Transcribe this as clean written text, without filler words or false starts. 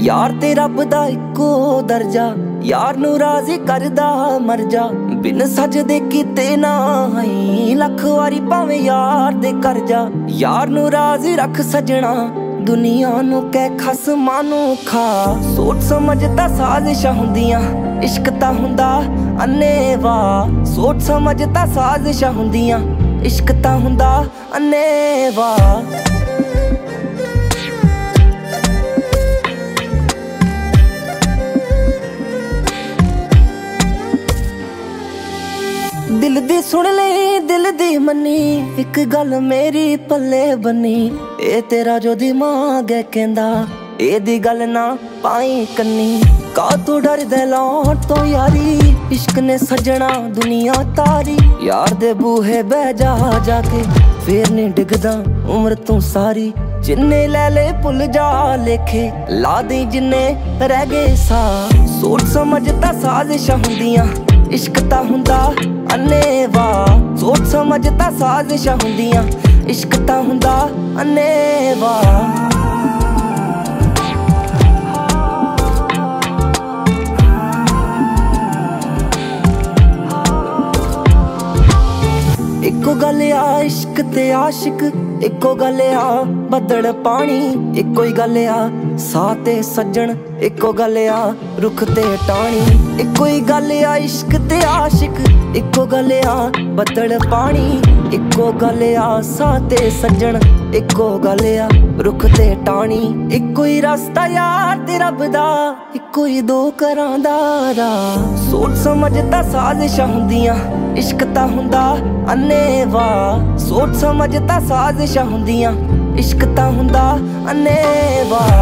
यार ते रब दा इक्को दर्जा, यार नू राजी करदा मर जा। बिन सजदे कीते ना आई लख वारी भावें यार दे कर जा। यार नू राजी रख सजना, दुनिया नू कै खसमां नू खा। सोच समझदा साजिशां हुंदियां, इश्क तां हुंदा अन्नेवा। सोच समझदा साजिशां हुंदियां, इश्क तां हुंदा अन्नेवा। दिल दी सुन ले दिल दी मन्नी, एक गल मेरी पल्ले बनी। ए तेरा जो दिमाग है कहंदा एदी गल ना पाई कन्नी। का तू डर दे लौट तो यारी, इश्क ने सजना दुनिया तारी। यार दे बूहे बह जा जाके फिर नहीं डिगदा उम्र तू सारी। जिन्ने ले ले भुल जा लेखे, ला दी जिन्ने रह गए सा। सोच समझदा साजिशां हुंदियां, इश्क तां हुंदा अन्नेवा। सोच समझदा साजिशां हुंदियां, इश्क तां हुंदा अन्नेवा। इक्को गल आ इश्क ते आशिक, इक्को गल आ बदल पानी। इक्को ही गल आ साह ते सज्जन, इक्को गल आ रुख ते टाणी। इक्को ही गल आ इश्क ते आशिक, इक्को गल आ बदल पानी। इक्को गल आ साह ते सज्जन, इक्को गल आ रुख ते टाणी। इक्को ही रास्ता यार ते रब दा, इक्को ही दो घरां दा राह। सोच समझदा साजिशां हुंदियां, इश्क तां हुंदा अन्नेवा। सोच समझदा साजिशां हुंदियां, इश्क तां हुंदा अन्नेवा।